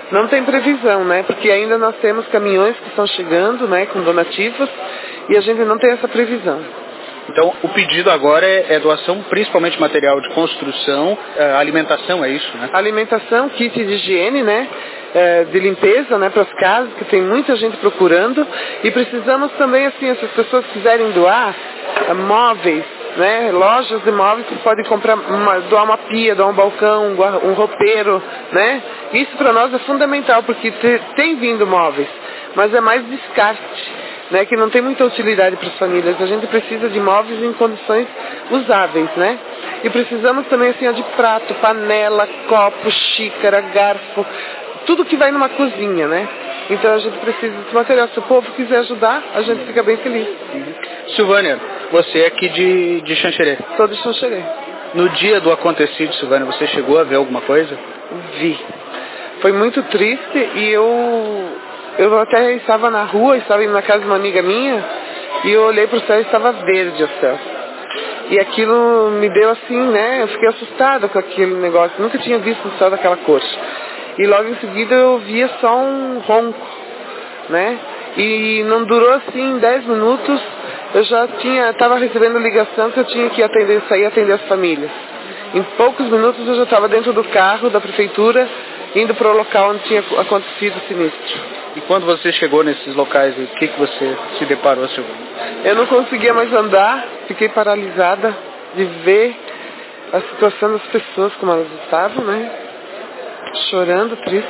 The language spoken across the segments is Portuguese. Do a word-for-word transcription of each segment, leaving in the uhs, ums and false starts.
Não tem previsão, né? Porque ainda nós temos caminhões que estão chegando, né, com donativos, e a gente não tem essa previsão. Então, o pedido agora é, é doação, principalmente material de construção, é, alimentação, é isso, né? Alimentação, kit de higiene, né? É, de limpeza, né, para as casas, que tem muita gente procurando. E precisamos também, assim, se as pessoas quiserem doar é, móveis, né, lojas de móveis que podem comprar, uma, doar uma pia, doar um balcão, um roupeiro, né? Isso para nós é fundamental, porque te, tem vindo móveis, mas é mais descarte, né, que não tem muita utilidade para as famílias. A gente precisa de móveis em condições usáveis, né? E precisamos também, assim, de prato, panela, copo, xícara, garfo, tudo que vai numa cozinha, né? Então a gente precisa desse material. Se o povo quiser ajudar, a gente fica bem feliz. Uhum. Silvânia, você é aqui de, de Xanxerê. Sou de Xanxerê. No dia do acontecido, Silvânia, você chegou a ver alguma coisa? Vi. Foi muito triste e eu, eu até estava na rua, estava indo na casa de uma amiga minha, e eu olhei para o céu e estava verde o céu. E aquilo me deu assim, né? Eu fiquei assustada com aquele negócio. Nunca tinha visto o céu daquela cor. E logo em seguida eu via só um ronco, né? E não durou assim dez minutos, eu já tinha, estava recebendo ligação que eu tinha que atender, sair atender as famílias. Em poucos minutos eu já estava dentro do carro da prefeitura, indo para o local onde tinha acontecido o sinistro. E quando você chegou nesses locais, o que, que você se deparou, Silvânia? Eu não conseguia mais andar, fiquei paralisada de ver a situação das pessoas como elas estavam, né? Chorando, triste.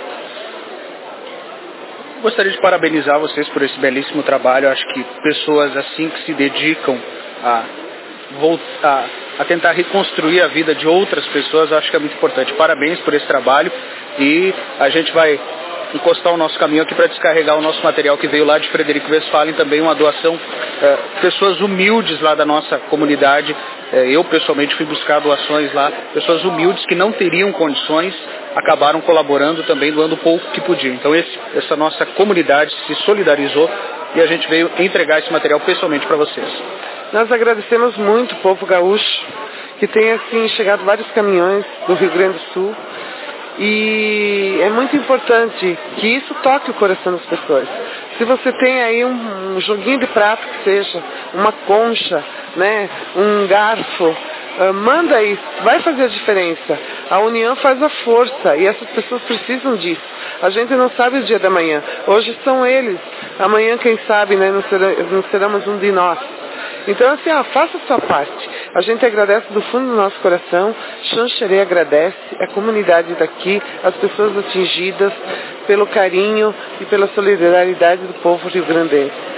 Gostaria de parabenizar vocês por esse belíssimo trabalho. Eu acho que pessoas assim que se dedicam a, voltar, a tentar reconstruir a vida de outras pessoas, acho que é muito importante. Parabéns por esse trabalho, e a gente vai encostar o nosso caminho aqui para descarregar o nosso material que veio lá de Frederico Westphalen, também uma doação, é, pessoas humildes lá da nossa comunidade. É, eu pessoalmente fui buscar doações lá, pessoas humildes que não teriam condições, acabaram colaborando também, doando o pouco que podiam. Então esse, essa nossa comunidade se solidarizou e a gente veio entregar esse material pessoalmente para vocês. Nós agradecemos muito o povo gaúcho, que tem assim chegado vários caminhões do Rio Grande do Sul. E é muito importante que isso toque o coração das pessoas. Se você tem aí um, um joguinho de prato que seja, uma concha, né, um garfo, uh, manda isso, vai fazer a diferença. A união faz a força e essas pessoas precisam disso. A gente não sabe o dia da manhã. Hoje são eles. Amanhã, quem sabe, né, não, será, não seremos um de nós. Então, assim, ó, faça a sua parte. A gente agradece do fundo do nosso coração. Xanxerê agradece, a comunidade daqui, as pessoas atingidas, pelo carinho e pela solidariedade do povo rio-grandense.